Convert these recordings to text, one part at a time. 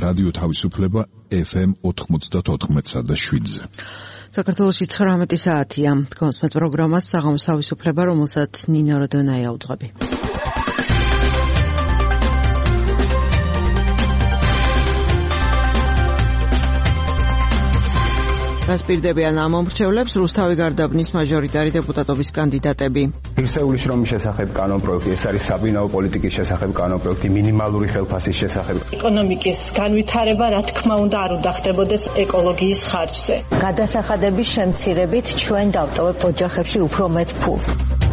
რადიო თავისუფლება FM 94.7-ზე. საქართველოში 19 საათია. გონსმეთ პროგრამას საღამოს თავისუფლება, რომელსაც ნინო როდონაია უძღვები. რასპირდებიან ამ მომრჩევლებს რუსთავი გარდაბნის მაჟორიტარი დეპუტატობის კანდიდატები. რუსეთის შრომის შესახებ კანონპროექტი, ეს არის საბინაო პოლიტიკის შესახებ კანონპროექტი, მინიმალური ხელფასის შესახებ. ეკონომიკის განვითარება, რა თქმა უნდა, არ უნდა ხდებოდეს ეკოლოგიის ხარჯზე. გადასახადების შემცირებით ჩვენ დავტოვებთ ოჯახებში უფრო მეტ ფულს.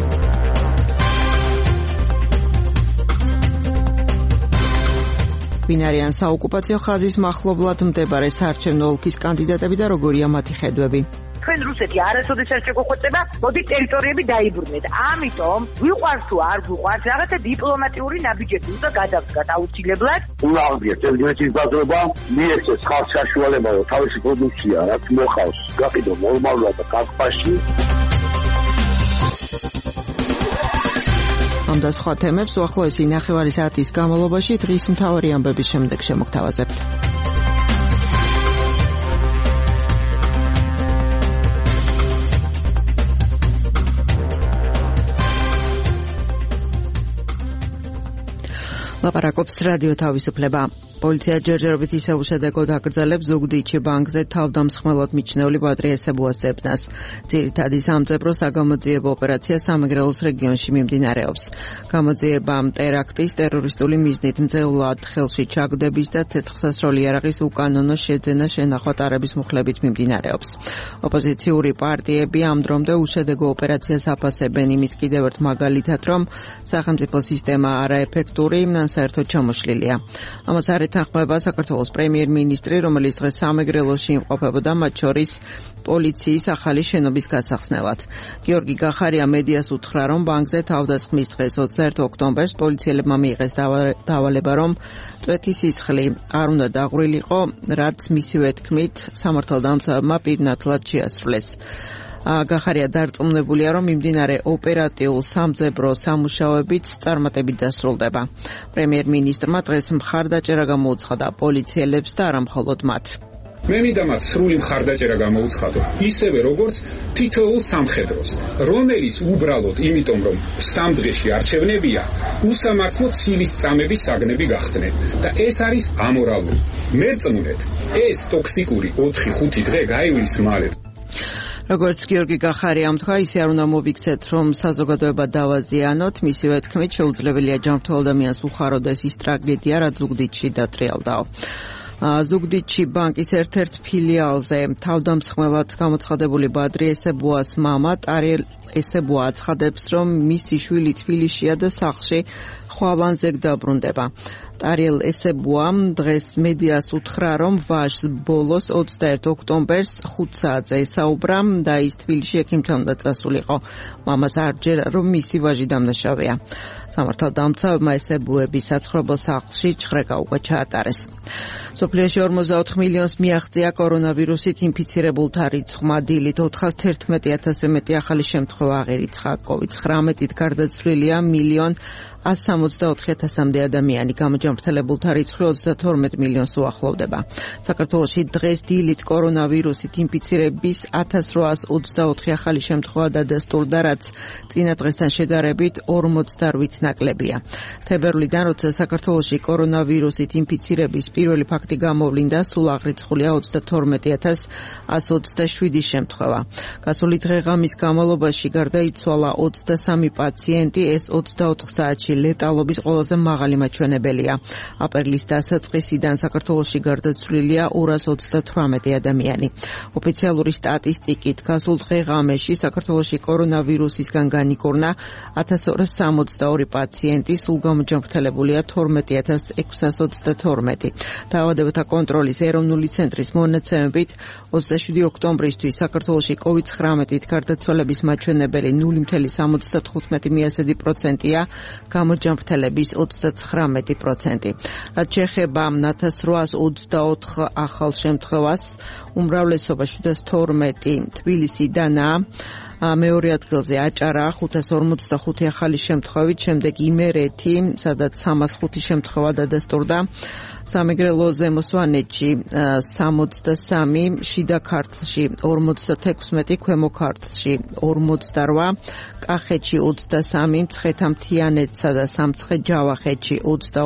ვინ არიან საოკუპაციო ხაზის მახლობლად მდებარე საარჩევნო ოლქის კანდიდატები და როგორია მათი ხედვები? თქვენ რუსეთი არასოდეს არ შეგოხვეწება, მოდი ტერიტორიები დაიბრუნეთ. ამიტომ ვიყვარს თუ არ ვიყვარს, რაღაცა დიპლომატიური ნაბიჯები უნდა გადავდგათ აუცილებლად. უნავდია თელგრეთის ბაზრობა, მიეცეს ხალხს საშუალება, რომ თავისი პროდუქცია რაც მოხავს, გაყიდო ნორმალურად და კახბაში. ამ და სხვა თემებს უახლოესი ნახევარი საათის განმავლობაში დღის მთავარი ამბების შემდეგ შემოგთავაზებთ. ლაპარაკობს რადიო თავისუფლება. პოლიცია ჯერჯერობით ისევ უშედეგოდ აკრძალებს ზუგდიდში ბანკზე თავდამსხმელად მიჩნეული ბადრია ესებუას ძებნას. ძირითადი სამძებრო საგამოძიებო ოპერაცია სამეგრელოს რეგიონში მიმდინარეობს. გამოძიებამ ტერაქტის ტერორისტული მიზნით მძევლად ხელში ჩაგდების და ცეცხლსასროლი იარაღის უკანონო შეძენა შენახვა ტარების მუხლებით მიმდინარეობს. ოპოზიციური პარტიები ამ დრომდე უშედეგო ოპერაციას აფასებენ იმის კიდევ ერთ მაგალითად, რომ სახელმწიფო სისტემა არაეფექტური, საერთოდ ჩამოშლილია. ამას არ ეთანხმება საქართველოს პრემიერ-მინისტრი, რომელიც დღეს სამეგრელოში იმყოფებოდა, მათ შორის პოლიციის ახალი შენობის გასახსნელად. გიორგი გახარია მედიას უთხრა, რომ ბანკზე თავდასხმის დღეს 21 ოქტომბერს პოლიციელებმა მიიღეს დავალება, რომ წვეთი სისხლი არ უნდა დაღვრილიყო, რაც მისივე თქმით სამართალდამცავებმა პირნათლად შეასრულეს. გახარია დარწმუნებულია, რომ მიმდინარე ოპერატიულ სამძებრო სამუშაოებით წარმატებით დასრულდება. პრემიერ-მინისტრმა დღეს მხარდაჭერა გამოუცხადა პოლიციელებს და არა მხოლოდ მათ. მე მინდა მათ სრული მხარდაჭერა გამოუცხადო, ისევე როგორც თითოეულ სამხედროს, რომელიც უბრალოდ იმიტომ, რომ სამდღეში არჩევნებია, უსამართლოდ სილის წამების საგნები გახდნენ და ეს არის ამორალური. მერწმუნეთ, ეს ტოქსიკური 4-5 დღე გაივლის მალე. როგორც გიორგი გახარიამ თქვა, ისე არ უნდა მოვიქცეთ, რომ საზოგადოება დავაზიანოთ, მისივე თქმით შეუძლებელია ჯანმრთელ ადამიანს უხაროდეს ის ტრაგედია, რაც ზუგდიდში დატრიალდაო. ზუგდიდში ბანკის ერთ-ერთ ფილიალზე თავდამსხმელად გამოცხადებული ბადრი ესებუას მამა ტარიელ ესებუა აცხადებს, რომ მისი შვილი თბილისშია და სახლში ხვალანზეგ დაბრუნდება. ტარიელ ესებუამ დღეს მედიას უთხრა, რომ ვაჟს ბოლოს 21 ოქტომბერს 5 საათზე ესაუბრა და ის თბილისში ექიმთან უნდა წასულიყო. მამას არ ჯერა, რომ მისი ვაჟი დამნაშავეა. სამართალდამცავებმა ესებუების საცხოვრებელ სახლში ჭხრეკა უკვე ჩაატარეს. სოფლიოში 44 მილიონს მიაღწია კორონავირუსით ინფიცირებულთა რიცხვმა. დილით 411,000-ზე მეტი ახალი შემთხვევა აღერიცხა. COVID-19-ით გარდაცვლილია 1,164,000-მდე ადამიანი. გამოჯანმრთელებულთა რიცხვი 32 მილიონს უახლოვდება. საქართველოში დღეს დილით კორონავირუსით ინფიცირების 1824 ახალი შემთხვევა დადასტურდა, რაც წინა დღესთან შედარებით 48 ნაკლებია. თებერვლიდან, როცა საქართველოში კორონავირუსით ინფიცირების პირველი ფაქტი გამოვლინდა, სულ აღრიცხულია 32,127 შემთხვევა. გასული დღე-ღამის განმავლობაში გარდაიცვალა 23 პაციენტი, ეს 24 საათში ლეტალობის ყველაზე მაღალი მაჩვენებელია. აპრილის დასაწყისიდან საქართველოში გარდაცვლილია 238 ადამიანი. ოფიციალური სტატისტიკით გასულ დღე-ღამეში საქართველოში კორონავირუსისგან განიკურნა 1262 პაციენტი, სულ გამოჯანმრთელებულია 12,622. დაავადებათა კონტროლის ეროვნული ცენტრის მონაცემებით 27 ოქტომბრისთვის საქართველოში COVID-19-ით გარდაცვალების მაჩვენებელი 0,75%-ია, გამოჯანმრთელების 39%. რაც შეეხება 1824 ახალ შემთხვევას, უმრავლესობა 712 თბილისიდანაა. მეორე ადგილზე აჭარა 545 ახალი შემთხვევით, შემდეგ იმერეთი, სადაც 305 შემთხვევა დადასტურდა. სამეგრელო ზემო სვანეთში 63, შიდა ქართლში 56, ქვემო ქართლში 48, კახეთში 23, მცხეთა-მთიანეთსა და სამცხე-ჯავახეთში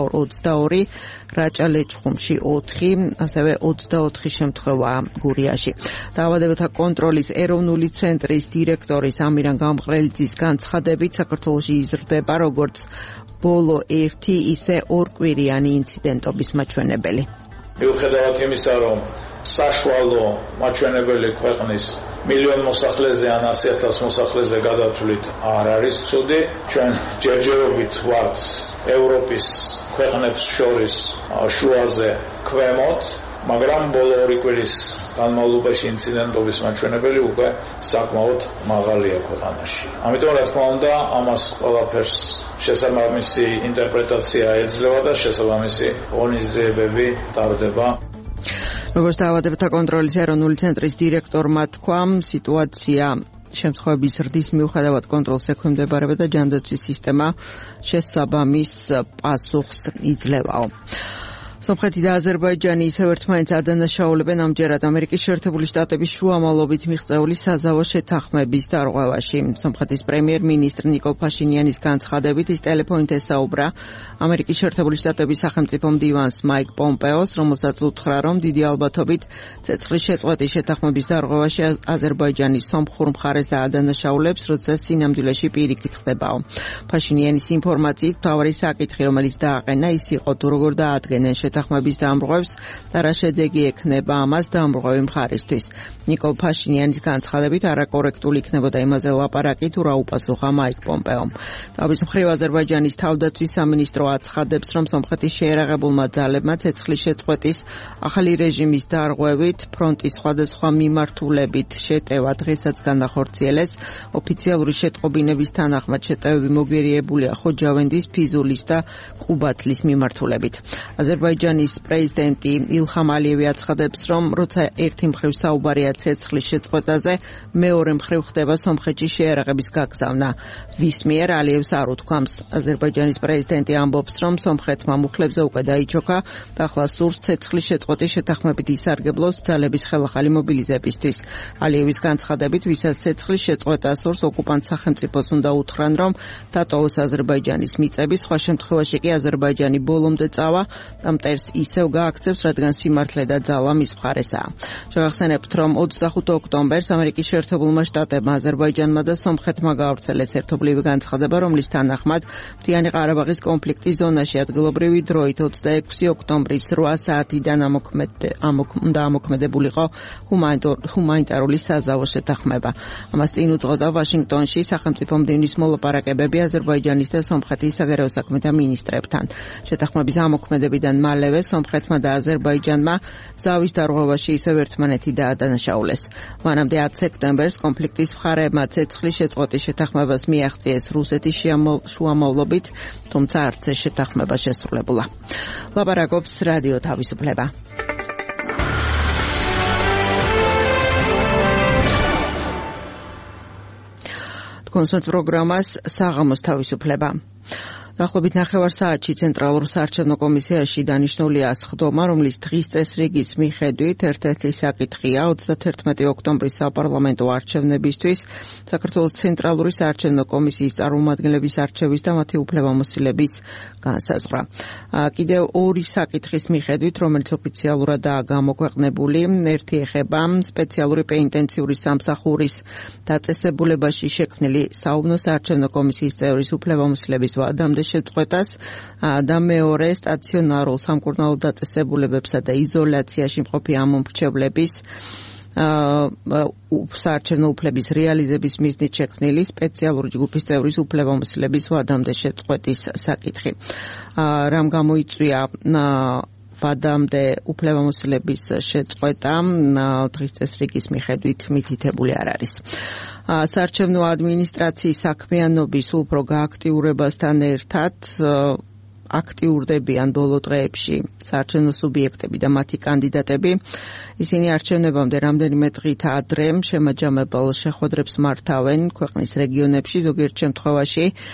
22, რაჭა-ლეჩხუმში 4, ასევე 24 შემთხვევაა გურიაში. დაავადებათა კონტროლის ეროვნული ცენტრის დირექტორის ამირან გამყრელიძის განცხადებით, საქართველოში იზრდება როგორც ბოლო 1, ისე 2 კვირიანი ინციდენტობის მაჩვენებელი. მიუხედავად იმისა, რომ საშუალო მაჩვენებელი ქვეყნის მილიონ მოსახლეზე ან 100,000 მოსახლეზე გადათვლით არ არის ცუდი, ჩვენ ჯერჯერობით ვართ ევროპის ქვეყნებს შორის შუაზე ქვემოთ, მაგრამ ბოლო 2 კვირის განმავლობაში ინციდენტობის მაჩვენებელი უკვე საკმაოდ მაღალია ქვეყანაში. ამიტომ რა თქმა უნდა, ამას ყველაფერს შესაბამისი ინტერპრეტაცია ეძლევა და შესაბამისი ღონისძიებები ტარდება. როგორც დაავადებათა კონტროლის ეროვნული ცენტრის დირექტორმა თქვა, სიტუაცია შემთხვევების ზრდის მიუხედავად კონტროლს ექვემდებარება და ჯანდაცვის სისტემა შესაბამის პასუხს იძლევაო. სომხეთი და აზერბაიჯანი ისევ ერთმანეთს ადანაშაულებენ ამჯერად ამერიკის შეერთებული შტატების შუამავლობით მიღწეული საზავო შეთანხმების დარღვევაში. სომხეთის პრემიერ-მინისტრ ნიკოლ ფაშინიანის განცხადებით ის ტელეფონით ესაუბრა ამერიკის შეერთებული შტატების სახელმწიფო მდივანს მაიკ პომპეოს, რომელსაც უთხრა, რომ დიდი ალბათობით ცეცხლის შეწყვეტის შეთანხმების დარღვევაში აზერბაიჯანი სომხურ მხარეს დაადანაშაულებს, როცა სინამდვილეში პირიქით ხდებაო. ფაშინიანის ინფორმაციით მთავარი საკითხი, რომელიც დააყენა, ის იყო თუ როგორ დაადგენენ შეთანხმების დამრღვევს და რა შედეგი ექნება ამას დამრღვევი მხარისთვის. ნიკოლ ფაშინიანის განცხადებით არაკორექტული იქნებოდა იმაზე ლაპარაკი, თუ რა უპასუხა მაიკ პომპეომ. თავის მხრივ აზერბაიჯანის თავდაცვის სამინისტრო აცხადებს, რომ სომხეთის შეერაღებულმა ძალებმა ცეცხლის შეწყვეტის ახალი რეჟიმის დარღვევით ფრონტის სხვადასხვა მიმართულებით შეტევა დღესაც განახორციელეს. ოფიციალური შეტყობინების თანახმად შეტევები მოგერიებულია ხოჯავენდის, ფიზულის და ყუბათლის მიმართულებით. აზერბაიჯანის პრეზიდენტი ილჰამ ალიევი აცხადებს, რომ როცა ერთი მხრივ საუბარია ცეცხლის შეწყვეტაზე, მეორე მხრივ ხდება სომხეთში შეერაღების გაგზავნა. ვის მიერ ალიევს არ უთქვამს. აზერბაიჯანის პრეზიდენტი ამბობს, რომ სომხეთმა მუხლებზე უკვე დაიჩოქა და ახლა სურს ცეცხლის შეწყვეტის შეთანხმებით ისარგებლოს ძალების ხელახალი მობილიზებისთვის. ალიევის განცხადებით, ვისაც ცეცხლის შეწყვეტა სურს, ოკუპანტ სახელმწიფოს უნდა უთხრან, რომ დატოვოს აზერბაიჯანის მიწები, სხვა შემთხვევაში კი აზერბაიჯანი ბოლომდე წავა და მტერს ისევ გააქცევს, რადგან სიმართლე და ძალა მის მხარესაა. შევახსენებთ, რომ 25 ოქტომბერს ამერიკის შეერთებულმა შტატებმა აზერბაიჯანმა და სომხეთმა გაავრცელეს ერთობლივი განცხადება, რომლის თანახმად მთიანი ყარაბაღის კონფლიქტის ზონაში ადგილობრივი დროით 26 ოქტომბრის 8 საათიდან უნდა ამოქმედებულიყო ჰუმანიტარული საზავო შეთანხმება. ამას წინ უძღოდა ვაშინგტონში სახელმწიფო მდივნის მოლაპარაკებები აზერბაიჯანის და სომხეთის საგარეო საქმეთა მინისტრებთან. შეთანხმების ამოქმედებიდან მალევე სომხეთმა და აზერბაიჯანმა ზავის დარღვევაში ისევ ერთმანეთი დაადანაშაულეს. მანამდე 10 სექტემბერს კონფლიქტის მხარეებმა ცეცხლის შეწყვეტის შეთანხმებას მიაღწიეს რუსეთის შუამავლობით, თუმცა არც ეს შეთანხმება შესრულებულა. ლაპარაკობს რადიო თავისუფლება. კონსულტ პროგრამას საღამოს თავისუფლება. დაახლოებით 9 საათში ცენტრალურ საარჩევნო კომისიაში დანიშნულია სხდომა, რომლის დღის წესრიგის მიხედვით ერთ-ერთი საკითხია 31 ოქტომბრის საპარლამენტო არჩევნებისთვის საქართველოს ცენტრალური საარჩევნო კომისიის წარმომადგენლების არჩევის და მათი უფლებამოსილების განსაზღვრა. კიდევ ორი საკითხის მიხედვით, რომელიც ოფიციალურადაა გამოქვეყნებული, ერთი ეხება სპეციალური პენიტენციური სამსახურის დაწესებულებაში შექმნილი საუბნო საარჩევნო კომისიის წევრის უფლებამოსილების ვადამდე შეწყვეტას და მეორე სტაციონარულ სამკურნალო დაწესებულებებსა და იზოლაციაში მყოფი ამომრჩევლების საარჩევნო უფლების რეალიზების მიზნით შექმნილი სპეციალური ჯგუფის წევრის უფლებამოსილების ვადამდე შეწყვეტის საკითხი. რამ გამოიწვია ვადამდე უფლებამოსილების შეწყვეტა დღის წესრიგის მიხედვით მითითებული არ არის. საარჩევნო ადმინისტრაციის საქმიანობის უფრო გააქტიურებასთან ერთად აქტიურდებიან ბოლო დღეებში საარჩევნო სუბიექტები და მათი კანდიდატები. ისინი არჩევნებამდე რამდენიმე დღით ადრე შემაჯამებელ შეხვედრებს მართავენ ქვეყნის რეგიონებში, ზოგიერთ შემთხვევაში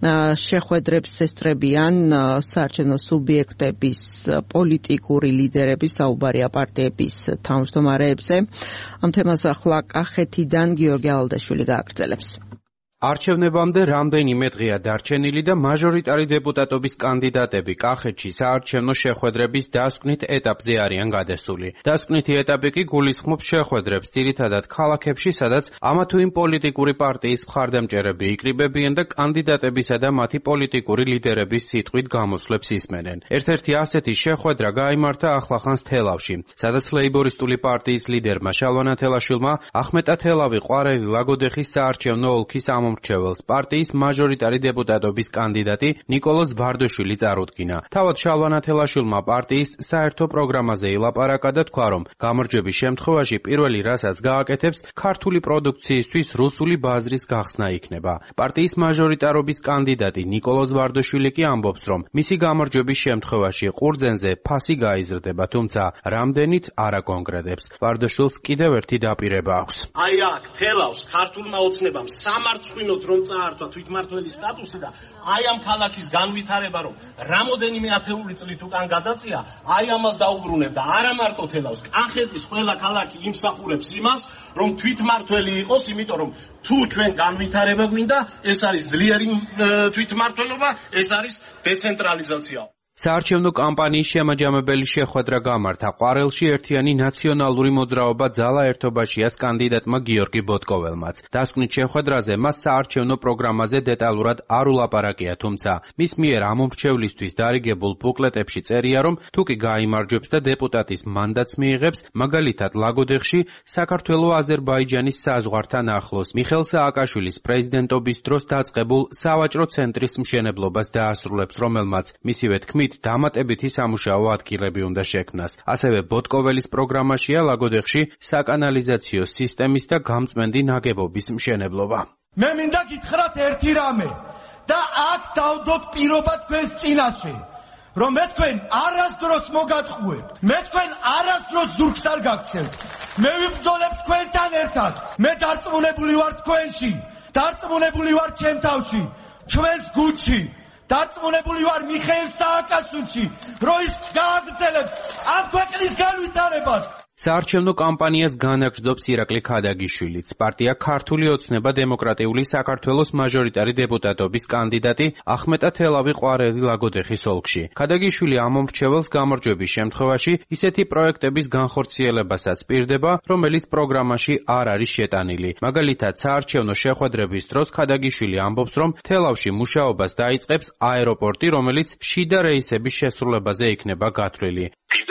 შეხვედრებს ესწრებიან საარჩევნო სუბიექტების, პოლიტიკური ლიდერების, საუბარია პარტიების თავმჯდომარეებზე. ამ თემას ახლა კახეთიდან გიორგი ალადაშვილი გააგრძელებს. არჩევნებამდე რამდენიმე დღეა დარჩენილი და მაჟორიტარი დეპუტატობის კანდიდატები კახეთში საარჩევნო შეხვედრების დასკვნით ეტაპზე არიან გადასული. დასკვნითი ეტაპი კი გულისხმობს შეხვედრებს ძირითადად ქალაქებში, სადაც ამა თუ იმ პოლიტიკური პარტიის მხარდამჭერები იკრიბებიან და კანდიდატებისა და მათი პოლიტიკური ლიდერების სიტყვით გამოსვლებს ისმენენ. ერთ-ერთი ასეთი შეხვედრა გაიმართა ახლახანს თელავში, სადაც ლეიბორისტული პარტიის ლიდერმა შალვა თელაშვილმა ახმეტა თელავი ყვარელი ლაგოდეხის საარჩევნო ოლქის ამომრჩეველს პარტიის მაჟორიტარი დეპუტატობის კანდიდატი ნიკოლოზ ვარდოშვილი წარუდგინა. თავად შალვა თელაშვილმა პარტიის საერთო პროგრამაზე ილაპარაკა და თქვა, რომ გამარჯვების შემთხვევაში პირველი რასაც გააკეთებს, ქართული პროდუქციისთვის რუსული ბაზრის გახსნა იქნება. პარტიის მაჟორიტარობის კანდიდატი ნიკოლოზ ვარდოშვილი კი ამბობს, რომ მისი გამარჯვების შემთხვევაში ყურძენზე ფასი გაიზრდება, თუმცა რამდენით არ აკონკრეტებს. ვარდოშვილს კიდევ ერთი დაპირება აქვს. აი აქ თელავს ქართულმა ოცნებამ სამარცხვინოთ რომ წაართვა თვითმმართველის სტატუსი და აი ამ ქალაქის განვითარება რომ რამოდენიმე ათეული წლით უკან გადაწია, აი ამას დაუბრუნებ და არა მარტო თელავს, კახეთის ყველა ქალაქი იმსახურებს იმას, რომ თვითმმართველი იყოს, იმიტომ რომ თუ ჩვენ განვითარება გვინდა, ეს არის ძლიერი თვითმმართველობა, ეს არის დეცენტრალიზაცია. საარჩევნო კამპანიის შემაჯამებელი შეხვედრა გამართა ყვარელში ერთიანი ნაციონალური მოძრაობა ძალა ერთობაშიას კანდიდატმა გიორგი ბოტკოველმაც. დასკვნით შეხვედრაზე მას საარჩევნო პროგრამაზე დეტალურად არ ულაპარაკია, თუმცა მის მიერ ამომრჩევლისთვის დარიგებულ ბუკლეტებში წერია, რომ თუ კი გაიმარჯვებს და დეპუტატის მანდატს მიიღებს, მაგალითად ლაგოდეხში საქართველო-აზერბაიჯანის საზღვართან ახლოს მიხელ სააკაშვილის პრეზიდენტობის დროს დაწყებულ სავაჭრო ცენტრის მშენებლობას დაასრულებს, რომელმაც მისივე თქმით დამატებითი სამუშაო ადგილები უნდა შექმნას. ასევე ბოტკოველის პროგრამაშია ლაგოდეხში საკანალიზაციო სისტემის და გამწმენდი ნაგებობის მშენებლობა. მე მინდა გითხრათ ერთი რამე და აქ დავდოთ პირობა თქვენს წინაშე, რომ მე თქვენ არასდროს მოგატყუებთ, მე თქვენ არასდროს ზურგს არ გაგცევთ, მე ვიბრძოლებ თქვენთან ერთად, მე დარწმუნებული ვარ თქვენში, დარწმუნებული ვარ ჩემ თავში, ჩვენს გუნდში, დარწმუნებული ვარ მიხეილ სააკაშვილში, რომ ის გააგრძელებს ამ ქვეყნის განვითარებას. საარჩევნო კამპანიას განაგრძობს ირაკლი ქადაგიშვილიც. პარტია ქართული ოცნება დემოკრატიული საქართველოს მაჟორიტარი დეპუტატობის კანდიდატი ახმეტა თელავი ყვარელი ლაგოდეხის ოლქში. ქადაგიშვილი ამომრჩეველს გამარჯვების შემთხვევაში ისეთი პროექტების განხორციელებასაც პირდება, რომელიც პროგრამაში არ არის შეტანილი. მაგალითად, საარჩევნო შეხვედრების დროს ქადაგიშვილი ამბობს, რომ თელავში მუშაობას დაიწყებს აეროპორტი, რომელიც შიდა რეისების შესრულებაზე იქნება გათვლილი.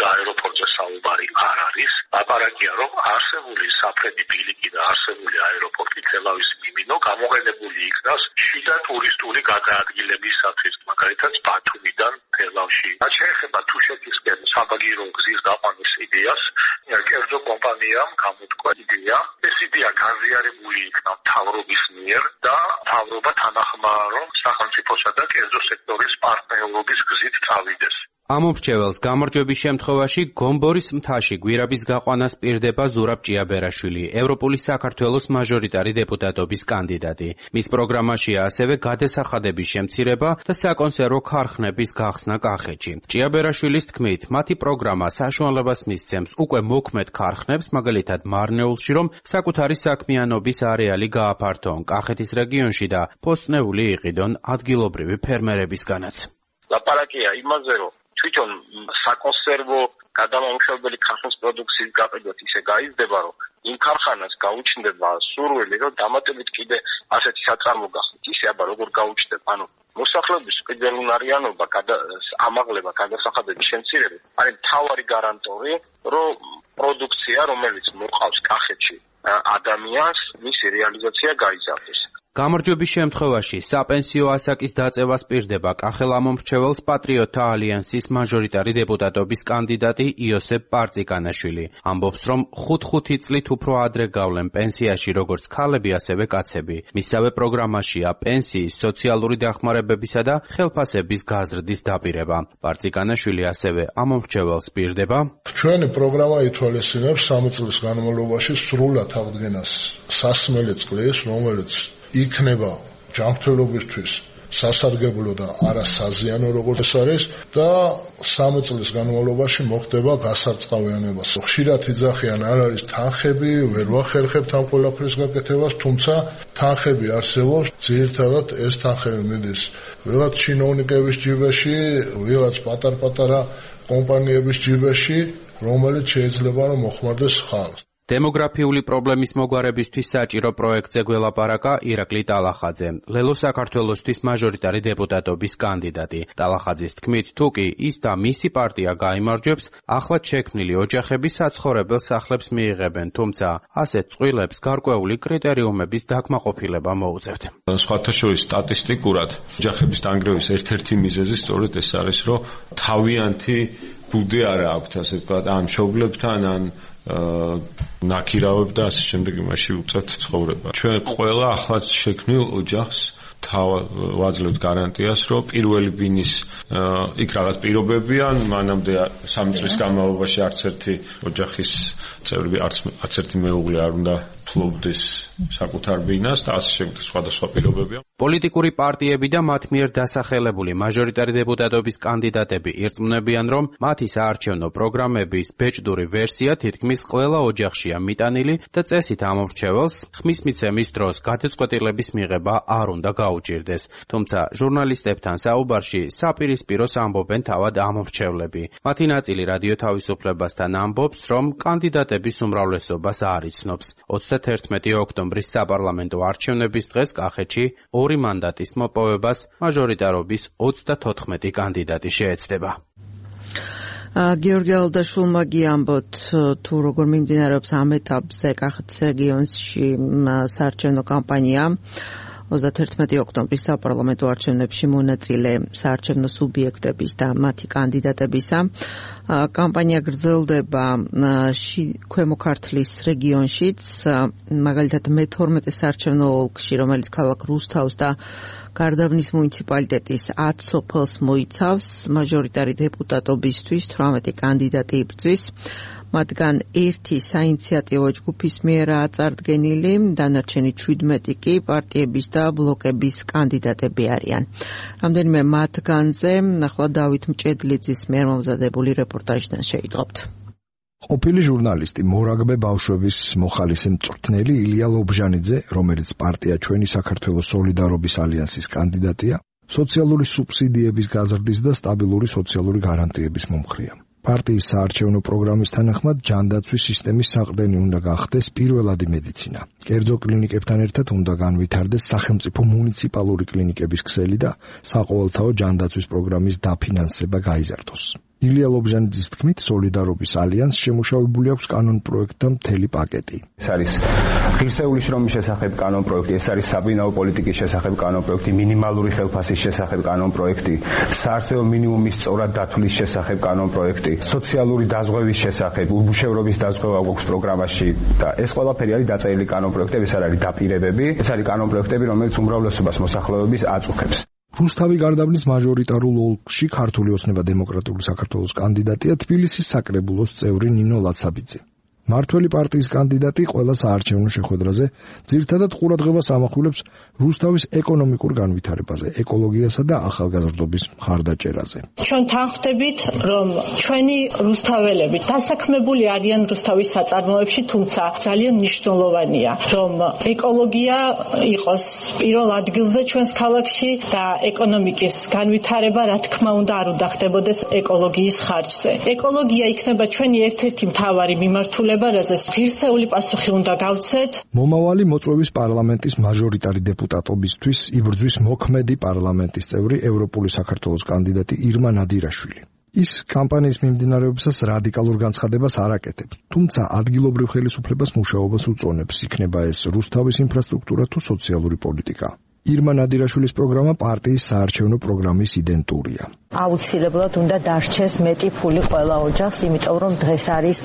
ლაპარაკია, რომ არსებული საფრენი ბილიკი და არსებული აეროპორტი თელავის მიმინო გამოყენებული იქნას შიდა ტურისტული გადაადგილებისათვის, მაგალითად ბათუმიდან თელავში. რაც შეეხება თუშეთისკენ საბაგირო გზის გაყვანის იდეას, კერძო კომპანიამ გამოთქვა იდეა. ეს იდეა განზიარებული იქნა მთავრობის მიერ და მთავრობა თანახმაა, რომ სახელმწიფოსა და კერძო სექტორის პარტნიორობის გზით წავიდეს. ამომრჩეველს გამარჯვების შემთხვევაში გომბორის მთაში გვირაბის გაყვანას პირდება ზურაბ ჭიაბერაშვილი, ევროპული საქართველოს მაჟორიტარი დეპუტატობის კანდიდატი. მის პროგრამაშია ასევე გადასახადების შემცირება და საკონსერვო ქარხნების გახსნა კახეთში. ჭიაბერაშვილის თქმით, მათი პროგრამა საშუალებას მისცემს უკვე მოქმედ ქარხნებს, მაგალითად მარნეულში, რომ საკუთარი საქმიანობის არეალი გააფართოონ კახეთის რეგიონში და ფოსტნეული იყიდონ ადგილობრივი ფერმერებისგანაც. ლაპარაკია იმაზე, რომ თვითონ საკონსერვო გადამამუშავებელი ქარხნის პროდუქციის გაყიდვით ისე გაიზრდება, რომ იმ ქარხანას გაუჩნდება სურვილი, რომ დამატებით კიდე ასეთი საწარმო გახდეთ. ისე აბა როგორ გაუჩნდება, ანუ მოსახლეობის ყიდველუნარიანობა, ამაღლება, გადასახადების შემცირება არის მთავარი გარანტორი, რომ პროდუქცია, რომელიც მოყავს კახეთში ადამიანს, მისი რეალიზაცია გაიზარდეს. გამარჯვების შემთხვევაში საპენსიო ასაკის დაწევას პირდება კახელ-ამომრჩეველს პატრიოტთა ალიანსის მაჟორიტარი დეპუტატობის კანდიდატი იოსებ პარწიკანაშვილი. ამბობს, რომ 5 წლით უფრო ადრე გავლენ პენსიაში როგორც ქალები, ასევე კაცები. მისსავე პროგრამაშია პენსიის, სოციალური დახმარებებისა და ხელფასების გაზრდის დაპირება. პარწიკანაშვილი ასევე ამომრჩეველს პირდება. ჩვენი პროგრამა ითვალისწინებს 3 წლის განმავლობაში სრულად აღდგენას სასმელი წყლის, რომელიც იქნება ჯანმრთელობისთვის სასარგებლო და არასაზიანო როგორც ეს არის და 3 წლის განმავლობაში მოხდება გასარწყავიანება. ხშირად იძახიან არ არის თანხები, ვერ ვახერხებთ ამ ყველაფრის გაკეთებას, თუმცა თანხები არსებობს, ძირითადად ეს თანხები მიდის ვიღაც ჩინოვნიკების ჯიბეში, ვიღაც პატარ-პატარა კომპანიების ჯიბეში, რომელიც შეიძლება რომ მოხმარდეს ხალხს. დემოგრაფიული პრობლემის მოგვარებისთვის საჭირო პროექტზე გველაპარაკა ირაკლი ტალახაძე, ლელო საქართველოსთვის მაჟორიტარი დეპუტატობის კანდიდატი. ტალახაძის თქმით, თუკი ის და მისი პარტია გაიმარჯვებს, ახლად შექმნილი ოჯახები საცხოვრებელ სახლებს მიიღებენ, თუმცა ასეთ წყვილებს გარკვეული კრიტერიუმების დაკმაყოფილება მოუწევთ. სხვათა შორის სტატისტიკურად ოჯახების დანგრევის ერთ-ერთი მიზეზი სწორედ ეს არის, რომ თავიანთი ბუდი არ აქვთ, ასე ვთქვათ, ან მშობლებთან, ან ნაქირავებ და ასე შემდეგ იმაში უწევთ ცხოვრება. ჩვენ ყველა ახლად შექმნილ ოჯახს ვაძლევთ გარანტიას, რომ პირველი ბინის იქ რაღაც პირობებია, მანამდე 3 წლის განმავლობაში არც ერთი ოჯახის წევრი, არც ერთი მეუღლე არ უნდა ფლობდეს საკუთარ ბინას და ასე შემდეგ სხვადასხვა პირობებია. პოლიტიკური პარტიები და მათ მიერ დასახელებული მაჟორიტარი დეპუტატობის კანდიდატები ირწმუნებიან, რომ მათი საარჩევნო პროგრამების ბეჭდური ვერსია თითქმის ყველა ოჯახშია მიტანილი და წესით ამორჩეველს ხმის მიცემის დროს გადაწყვეტილების მიღება არ უნდა გაუჭირდეს. თუმცა ჟურნალისტებთან საუბარში საპირისპიროს ამბობენ თავად ამორჩევლები. მათი ნაწილი რადიო თავისუფლებასთან ამბობს, რომ კანდიდატების უმრავლესობას არ იცნობს. 31 ოქტომბრის საპარლამენტო არჩევნების დღეს კახეთში 2 მანდატის მოპოვებას მაჟორიტარობის 34 კანდიდატი შეეცდება. გიორგი ალდაშვილმა გიამბოთ თუ როგორ მიმდინარეობს ამ ეტაპზე კახეთის რეგიონში საარჩევნო კამპანია. 31 ოქტომბრის საპარლამენტო არჩევნებში მონაწილე საარჩევნო სუბიექტების და მათი კანდიდატებისა. კამპანია გრძელდება ქვემო ქართლის რეგიონშიც, მაგალითად მე-12 საარჩევნო ოლქში, რომელიც ქალაქ რუსთავს და გარდაბნის მუნიციპალიტეტის 10 სოფელს მოიცავს, მაჟორიტარი დეპუტატობისთვის 18 კანდიდატი იბრძვის. მათგან 1 საინიციატივო ჯგუფის მიერაა წარდგენილი, დანარჩენი 17 კი პარტიების და ბლოკების კანდიდატები არიან. რამდენიმე მათგანზე ახლა დავით მჭედლიძის მიერ მომზადებული რეპორტაჟიდან შეიტყობთ. ყოფილი ჟურნალისტი მორაგბე ბავშვების მოხალისე მწვრთნელი ილია ლობჟანიძე, რომელიც პარტია ჩვენი საქართველოს სოლიდარობის ალიანსის კანდიდატია, სოციალური სუბსიდიების გაზრდის და სტაბილური სოციალური გარანტიების მომხრეა. პარტიის საარჩევნო პროგრამის თანახმად ჯანდაცვის სისტემის საყრდენი უნდა გახდეს პირველადი მედიცინა. კერძო კლინიკებთან ერთად უნდა განვითარდეს სახელმწიფო მუნიციპალური კლინიკების ქსელი და საყოველთაო ჯანდაცვის პროგრამის დაფინანსება გაიზარდოს. ილია ლობჟანიძის თქმით, სოლიდარობის ალიანსს შემუშავებული აქვს კანონპროექტთა მთელი პაკეტი. ეს არის ღირსეული შრომის შესახებ კანონპროექტი, ეს არის საბინაო პოლიტიკის შესახებ კანონპროექტი, მინიმალური ხელფასის შესახებ კანონპროექტი, საარსებო მინიმუმის სწორად დათვლის შესახებ კანონპროექტი, სოციალური დაზღვევის შესახებ, ურბუშევრობის დაზღვევა გვაქვს პროგრამაში და ეს ყველაფერი არის დაწერილი კანონპროექტები, ეს არ არის დაპირებები, ეს არის კანონპროექტები, რომელიც უმრავლესობას მოსახლეობის აწუხებს. რუსთავი გარდაბნის მაჟორიტარულ ოლქში ქართული ოცნება დემოკრატიული საქართველოს კანდიდატია თბილისის საკრებულოს წევრი ნინო ლაცაბიძე. მართველი პარტიის კანდიდატი ყველა საარჩევნო შეხვედრაზე ძირითადად ყურადღებას ამახვილებს რუსთავის ეკონომიკურ განვითარებაზე, ეკოლოგიასა და ახალგაზრდობის მხარდაჭერაზე. ჩვენ თანხმდებით, რომ ჩვენი რუსთაველები დასაქმებული არიან რუსთავის საწარმოებში, თუმცა ძალიან მნიშვნელოვანია, რომ ეკოლოგია იყოს პირველ ადგილზე ჩვენს ქალაქში და ეკონომიკის განვითარება, რა თქმა უნდა, არ უნდა ხდებოდეს ეკოლოგიის ხარჯზე. ეკოლოგია იქნება ჩვენი ერთ-ერთი მთავარი მიმართულება, რაზეც ღირსეული პასუხი უნდა გავცეთ. მომავალი მოწვევის პარლამენტის მაჟორიტარი დეპუტატობისთვის იბრძვის მოქმედი პარლამენტის წევრი ევროპული საქართველოს კანდიდატი ირმა ნადირაშვილი. ის კამპანიის მიმდინარეობისას რადიკალურ განცხადებას არ აკეთებს, თუმცა ადგილობრივ ხელისუფლებას მუშაობას უწონებს, იქნება ეს რუსთავის ინფრასტრუქტურა თუ სოციალური პოლიტიკა. ირმა ნადირაშვილის პროგრამა პარტიის საარჩევნო პროგრამის იდენტურია. აუცილებლად უნდა დარჩეს მეტი ფული ყველა ოჯახს, იმიტომ რომ დღეს არის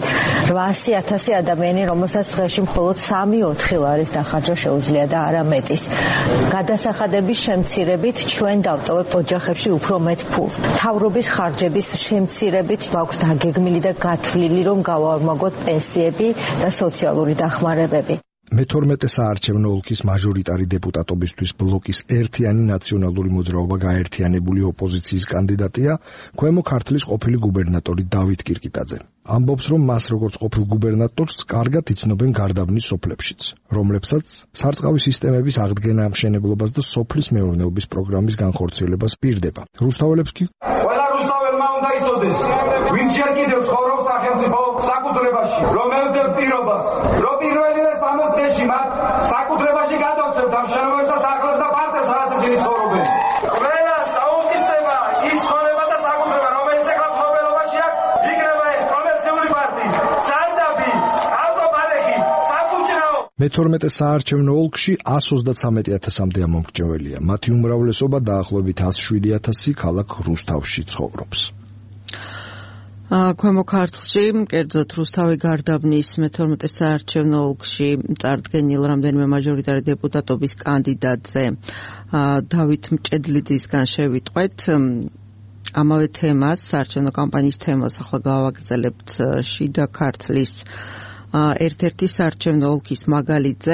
800,000 ადამიანი, რომელსაც დღეში მხოლოდ 3-4 ლარის დახარჯვა შეუძლია და არა მეტის. გადასახადების შემცირებით ჩვენ დავტოვებთ ოჯახებში უფრო მეტ ფულს. მთავრობის ხარჯების შემცირებით გვაქვს დაგეგმილი და გათვლილი, რომ გავარმაგოთ პენსიები და სოციალური დახმარებები. მე-12 საარჩევნო ოლქის მაჟორიტარი დეპუტატობისთვის ბლოკის ერთიანი ნაციონალური მოძრაობა გაერთიანებული ოპოზიციის კანდიდატია ქვემო ქართლის ყოფილი გუბერნატორი დავით კირკიტაძე. ამბობს, რომ მას როგორც ყოფილ გუბერნატორს კარგად იცნობენ გარდაბნის სოფლებშიც, რომლებსაც სარწყავი სისტემების აღდგენა ამშენებლობას და სოფლის მეურნეობის პროგრამის განხორციელებას პირდება. რუსთაველებს კი ყველა რუსთაველმა უნდა იცოდეს, ვინც ჯერ კიდევ ცხოვრობს სახელმწიფო საკუთრებაში, რომელთა პირობას, რომ პირველივე 60 დღეში მათ საკუთრებაში გადავცემთ ამ შენობებს და სახლებს და პარტიებს, რაც ისინი ცხოვრობენ. ყველას დაუყისება ის ცხოვრება და საკუთრება, რომელიც ახლა მფლობელობაში აქვს, იქნება ეს კომერციული პარტია, სანდაბი, ავტობანკი, საფუჭრაო. მე-12 საარჩევნო ოლქში 133,000-მდე ამომრჩეველია. მათი უმრავლესობა დაახლოებით 107,000 ქალაქ რუსთავში ცხოვრობს. ქვემო ქართლში, კერძოდ რუსთავი გარდაბნის მე-12 საარჩევნო ოლქში წარდგენილ რამდენიმე მაჟორიტარი დეპუტატობის კანდიდატზე დავით მჭედლიძისგან შევიტყვეთ ამავე თემას, საარჩევნო კამპანიის თემას ახლა გავაგრძელებთ შიდა ქართლის ერთ-ერთი საარჩევნო ოლქის მაგალითზე.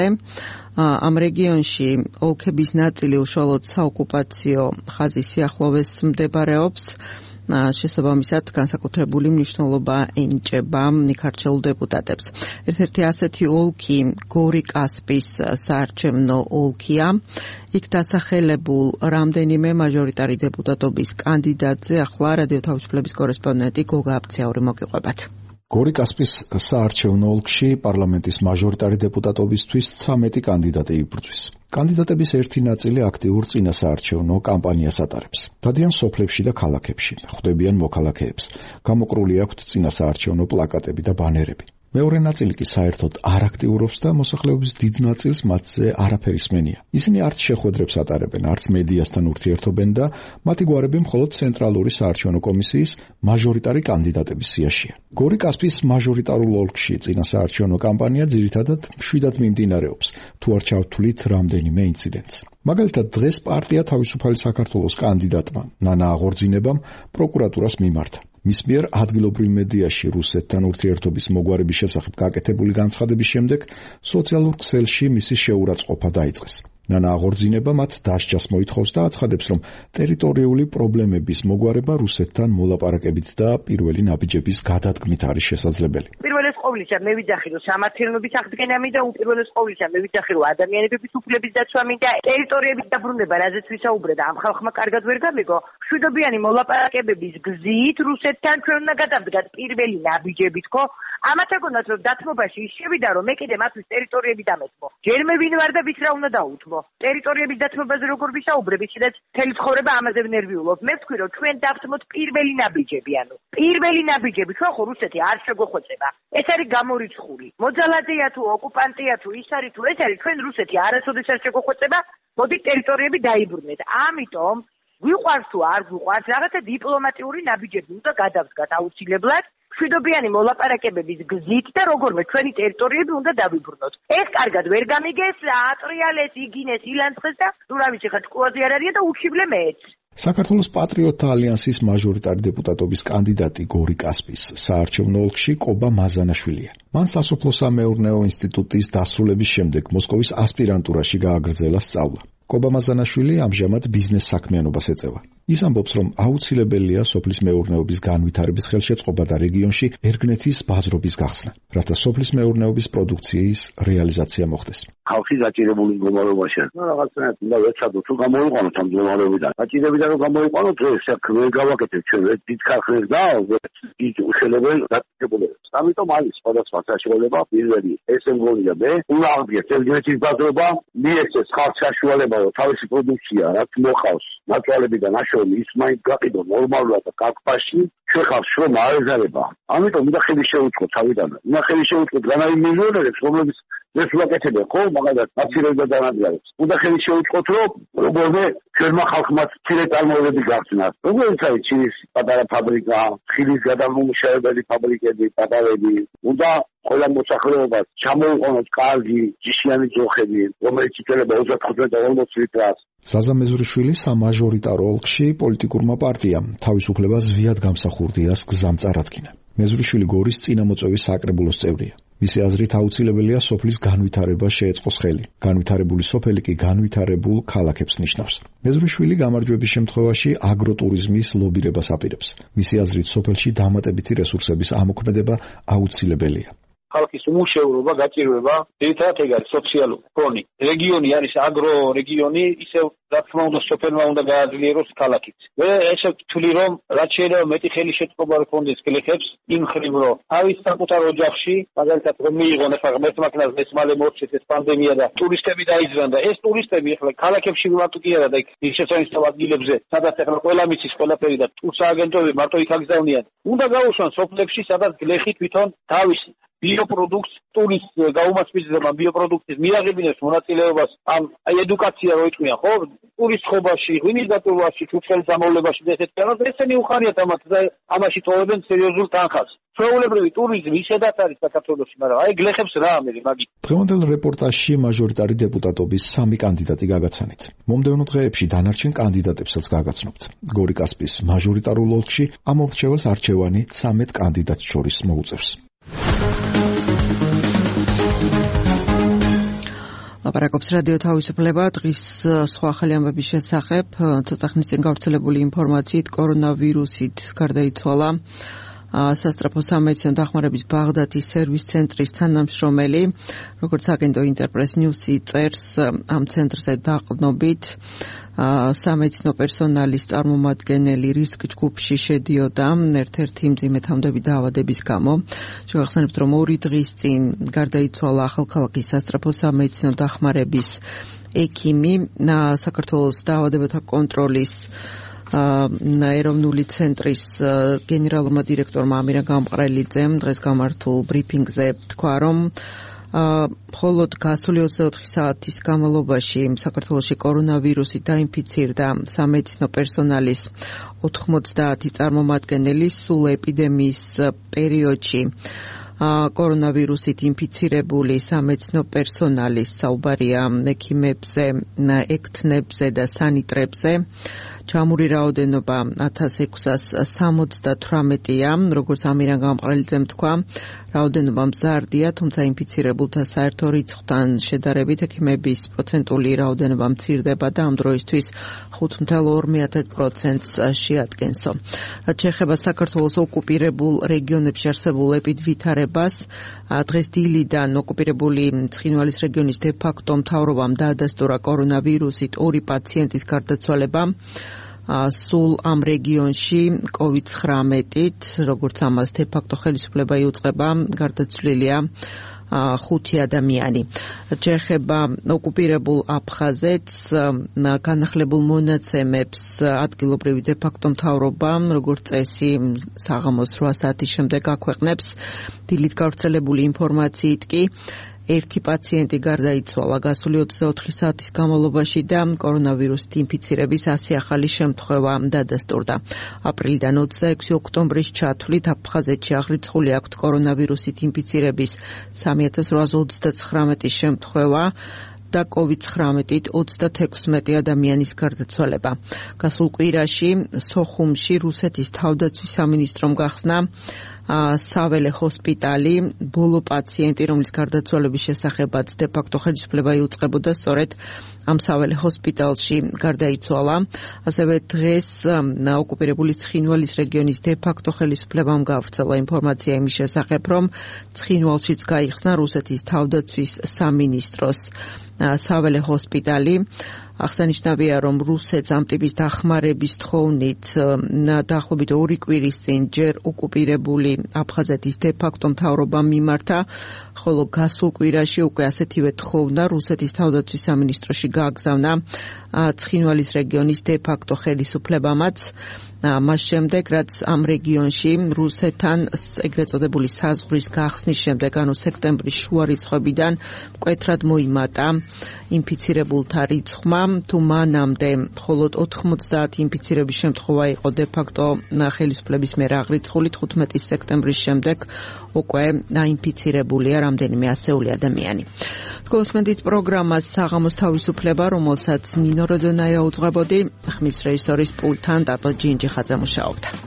ამ რეგიონში ოლქების ნაწილი უშუალოდ საოკუპაციო ხაზის სიახლოვეს მდებარეობს. შესაბამისად განსაკუთრებული მნიშვნელობა ენიჭება იქარჩეულ დეპუტატებს. ერთ-ერთი ასეთი ოლქი გორი-კასპის საარჩევნო ოლქია. იქ დასახელებულ რამდენიმე მაჟორიტარი დეპუტატობის კანდიდატზე ახლა რადიო თავისუფლების კორესპონდენტი გოგა აფციური მოგიყვებათ. გორი-კასპის საარჩევნო ოლქში პარლამენტის მაჟორიტარი დეპუტატობისთვის 13 კანდიდატი იბრძვის. კანდიდატების ერთი ნაწილი აქტიურ წინასაარჩევნო კამპანიას ატარებს. დადიან სოფლებში და ქალაქებში, ხვდებიან მოქალაქეებს. გამოკრული აქვთ წინასაარჩევნო პლაკატები და ბანერები. მეორე ნაწილი კი საერთოდ არ აქტიურობს და მოსახლეობის დიდ ნაწილს მათზე არაფერი სმენია. ისინი არც შეხვედრებს ატარებენ, არც მედიასთან ურთიერთობენ და მათი გვარები მხოლოდ ცენტრალური საარჩევნო კომისიის მაჟორიტარი კანდიდატების სიაშია. გორი-კასპის მაჟორიტარულ ოლქში წინასაარჩევნო კამპანია ძირითადად მშვიდად მიმდინარეობს, თუ არ ჩავთვლით რამდენიმე ინციდენტს. მაგალითად, დღეს პარტია თავისუფალი საქართველოს კანდიდატმა ნანა აღორძინებამ პროკურატურას მიმართა. მის მიერ ადგილობრივ მედიაში რუსეთთან ურთიერთობის მოგვარების შესახებ გაკეთებული განცხადების შემდეგ სოციალურ ქსელში მისი შეურაცხყოფა დაიწყეს. ნანა აღორძინება მათ დასჯას მოითხოვს და აცხადებს, რომ ტერიტორიული პრობლემების მოგვარება რუსეთთან მოლაპარაკებით და პირველი ნაბიჯების გადადგმით არის შესაძლებელი. პირველეს ყოვლისა მე ვიძახი, რომ სამართლიანობის აღდგენა მინდა, უპირველეს ყოვლისა მე ვიძახი, რომ ადამიანების უფლების დაცვა მინდა, ტერიტორიების დაბრუნება, რაზეც ვისაუბრე და ამ ხალხმა კარგად ვერ გამიგო. მშვიდობიანი მოლაპარაკებების გზით რუსეთთან ჩვენ უნდა გადავდგათ პირველი ნაბიჯებით, ხო? ამათ ეგონათ, რომ დათმობაში ის შევიდა, რომ მე კიდე მათთვის ტერიტორიები დამეთმო. ჯერ მე ვინ ვარ და ვის რა უნდა დაუთმო. ტერიტორიების დათმობაზე როგორ ვისაუბრებ, ისედაც მთელი ცხოვრება ამაზე ვნერვიულობ. მე ვთქვი, რომ ჩვენ დავთმოთ პირველი ნაბიჯები, ანუ პირველი ნაბიჯები, ჩვენ ხო რუსეთი არ შეგვეხვეწება. ეს არის გამორიცხული. მოძალადეა თუ ოკუპანტია თუ ის არის თუ ეს არის, ჩვენ რუსეთი არასოდეს არ შეგვეხვეწება, მოდით ტერიტორიები დაიბრუნეთ. ამიტომ ვიყვარს თუ არ ვიყვარს, რაღაცა დიპლომატიური ნაბიჯები უნდა გადავდგათ აუცილებლად. მშვიდობიანი მოლაპარაკებების გზით და როგორმე ჩვენი ტერიტორიები უნდა დავიბრუნოთ. ეს კარგად ვერ გამიგეს, ატრიალეს, იგინეს, ილანცხეს და თუ რა ვიცი ხა ჭკუაზე არ არიან და უჩივლე მეც. საქართველოს პატრიოტთა ალიანსის მაჟორიტარი დეპუტატობის კანდიდატი გორი-კასპის საარჩევნო ოლქში კობა მაზანაშვილია. მან სასოფლო-სამეურნეო ინსტიტუტის დასრულების შემდეგ მოსკოვის ასპირანტურაში გააგრძელა სწავლა. კობა მაზანაშვილი ამჟამად ბიზნეს საქმიანობას ეწევა. ის ამბობს, რომ აუცილებელია სოფლის მეურნეობის განვითარების ხელშეწყობა და რეგიონში ერგნეთის ბაზრობის გახსნა, რათა სოფლის მეურნეობის პროდუქციის რეალიზაცია მოხდეს. ხალხი გაჭირებული მდგომარეობაშია. რაღაცნაირად უნდა ვეცადოთ, თუ გამოიყვანოთ ამ მდგომარეობიდან. გაჭირებიდან რომ გამოიყვანოთ, ეს საქმე გავაკეთებ ჩვენ, ეს დიდ ქარხნებს და ის უშელებენ გაწებულებას. ამიტომ არის სხვადასხვა საშუალება. პირველი ეს მგონია მე, უნდა აღდგეს ერგნეთის ბაზრობა, მიეცეს ხალხს საშუალება, რომ თავისი პროდუქცია რაც მოყავს, ნაცვალებიდან ის მაინც გაყიდო ნორმალურად და კაკფაში შეხავს რომ აეზარება. ამიტომ უნდა ხელი შეუწყო თავიდან. უნდა ხელი შეუწყო განავი მილიონერებს, რომლებიც ეს ვაკეთებენ, ხო, მაგალითად, ნაცირებდა დანადგარებს. უნდა ხელი შეუწყოთ, რომ როგორმე ჩვენმა ხალხმა ცირე წარმოებები გახსნათ. როგორც არის ჩინის პატარა ფაბრიკა, ხილის გადამამუშავებელი ფაბრიკები, პატარები. უნდა ყველა მოსახლეობას ჩამოიყვანოს კარგი, ჯიშიანი ძოხები, რომელიც იწელება 35 და 40 ლიტრას. ზაზა მეზურიშვილი სამაჟორიტარო ოლქში პოლიტიკურმა პარტიამ თავისუფლებას ზვიად გამსახურდიას გზამ წარადგინა. მეზურიშვილი გორის წინამოწვევის საკრებულოს წევრია. მისი აზრით აუცილებელია სოფლის განვითარება შეეწყოს ხელი. განვითარებული სოფელი კი განვითარებულ ქალაქებს ნიშნავს. მეზრიშვილი გამარჯვების შემთხვევაში აგროტურიზმის ლობირებას აპირებს. მისი აზრით სოფელში დამატებითი რესურსების ამოქმედება აუცილებელია. ხალხის უმუშევრობა გაჭირვება ერთად ეგ არის სოციალური ფონი. რეგიონი არის აგრო რეგიონი, ისევ რა თქმა უნდა სოფელმა უნდა გააძლიეროს ქალაქიც. მე ესე ვთვლი რომ რაც შეიძლება მეტი ხელი შეწყობა ქონდეს გლეხებს იმ ხრივ რომ თავის საკუთარ ოჯახში მაგალითად რომ მიიღონ ახლა ღმერთმა მაქნას მესმალე მორჩეს ეს პანდემია და ტურისტები დაიძრან და ეს ტურისტები ახლა ქალაქებში ვიმარტო კი არა და იქ შესაძლოა ადგილებზე სადაც ახლა ყველა მიცის ყველაფერი და ტურსააგენტოები მარტო იქ აგზავნიან. უნდა გაუშვან სოფლებში სადაც გლეხი თვითონ თავისი ბიოპროდუქტს ტურის გაუმასპინძლება ბიოპროდუქტის მიაღებინებს მონაწილეობას ამ ედუკაცია რო იტყვიან ხო ტურის ხობაში ღვინის დატოვებაში ჩუქშელის ამოვლებაში და ესეთ კანონს ესენი უხარიათ ამათ და ამაში ტოვებენ სერიოზულ თანხას. ჩვეულებრივი ტურიზმი ისედაც არის საქართველოში, მაგრამ აი გლეხებს რა ამერი მაგით. დღევანდელ რეპორტაჟში მაჟორიტარი დეპუტატობის 3 კანდიდატი გაგაცანით. მომდევნო დღეებში დანარჩენ კანდიდატებსაც გაგაცნობთ. გორიკასპის მაჟორიტარულ ოლქში ამ ორჩეველს არჩევანი 13 კანდიდატს შორის მოუწევს. ლაპარაკობს რადიო თავისუფლება დღის სხვა ახალი ამბების შესახებ. ცოტა ხნის წინ გავრცელებული ინფორმაციით კორონავირუსით გარდაიცვალა სასტრაფო სამედიცინო დახმარების ბაღდათის სერვის ცენტრის თანამშრომელი, როგორც აგენტო ინტერპრეს ნიუსი წერს, ამ ცენტრზე დაყრდნობით სამედიცინო პერსონალის წარმომადგენელი რისკ ჯგუფში შედიოდა ერთ-ერთი მძიმე თამბები დაავადების გამო. შევახსენებთ, რომ 2 დღის წინ გარდაიცვალა ახალქალაქის სასტრაფო სამედიცინო დახმარების ექიმი, საქართველოს დაავადებათა კონტროლის ეროვნული ცენტრის გენერალურმა დირექტორმა ამირა გამყრელიძემ დღეს გამართულ ბრიფინგზე თქვა, რომ მხოლოდ გასული 24 საათის განმავლობაში საქართველოში კორონავირუსით დაინფიცირდა სამედიცინო პერსონალის 90 წარმომადგენელი. სულ ეპიდემიის პერიოდში კორონავირუსით ინფიცირებული სამედიცინო პერსონალის საუბარია ექიმებზე, ექთნებზე და სანიტრებზე. ჩამური რაოდენობა 1678-ია, როგორც ამირან გამყრელიძემ თქვა, რაოდენობა მზარდია, თუმცა ინფიცირებულთა საერთო რიცხვთან შედარებით ექიმების პროცენტული რაოდენობა მცირდება და ამ დროისთვის 5.2%-ს შეადგენსო. რაც შეეხება საქართველოს ოკუპირებულ რეგიონებში არსებულ ეპიდვითარებას, დღეს დილიდან ოკუპირებული ცხინვალის რეგიონის დე-ფაქტო მთავრობამ დაადასტურა კორონავირუსით 2 პაციენტის გარდაცვალება. სულ ამ რეგიონში COVID-19-ით, როგორც ამას დე-ფაქტო ხელისუფლება იუწყება, გარდაცვლილია 5 ადამიანი. შეეხება ოკუპირებულ აფხაზეთს, განახლებულ მონაცემებს ადგილობრივი დე-ფაქტო მთავრობა, როგორც წესი, საღამოს 8 საათის შემდეგ აქვეყნებს. დილით გავრცელებული ინფორმაციით კი ერთი პაციენტი გარდაიცვალა გასული 24 საათის განმავლობაში და კორონავირუსით ინფიცირების 100 ახალი შემთხვევა დადასტურდა. აპრილიდან 26 ოქტომბრის ჩათვლით აფხაზეთში აღრიცხული აქვთ კორონავირუსით ინფიცირების 3839 შემთხვევა და COVID-19-ით 36 ადამიანის გარდაცვალება. გასულ კვირაში სოხუმში რუსეთის თავდაცვის სამინისტრომ გახსნა საველე ჰოსპიტალი, ბოლო პაციენტი, რომლის გარდაცვალების შესახებაც დე-ფაქტო ხელისუფლება იუწყებოდა, სწორედ ამ საველე ჰოსპიტალში გარდაიცვალა. ასევე დღეს ოკუპირებული ცხინვალის რეგიონის დე-ფაქტო ხელისუფლებამ გავრცელა ინფორმაცია იმის შესახებ, რომ ცხინვალშიც გაიხსნა რუსეთის თავდაცვის სამინისტროს საველე ჰოსპიტალი. აღსანიშნავია, რომ რუსეთს ამ ტიპის დახმარების თხოვნით დაახლოებით 2 კვირის წინ ჯერ ოკუპირებული აფხაზეთის დე-ფაქტო მთავრობამ მიმართა, ხოლო გასულ კვირაში უკვე ასეთივე თხოვნა რუსეთის თავდაცვის სამინისტროში გააგზავნა ცხინვალის რეგიონის დე-ფაქტო ხელისუფლებამაც. მას შემდეგ, რაც ამ რეგიონში რუსეთთან ეგრეთ წოდებული საზღვრის გახსნის შემდეგ, ანუ სექტემბრის შუა რიცხვებიდან მკვეთრად მოიმატა ინფიცირებულთა რიცხვმა, თუ მანამდე მხოლოდ 90 ინფიცირების შემთხვევა იყო დე-ფაქტო ხელისუფლების მიერ აღრიცხული, 15 სექტემბრის შემდეგ უკვე დაინფიცირებულია რამდენიმე ასეული ადამიანი. გოსმენდით პროგრამას საღამოს თავისუფლება, რომელსაც ნინო როდონაია უძღვებოდი, ხმის რეჟისორის პულტთან დატო ჯინჯი ხაძე მუშაობდა.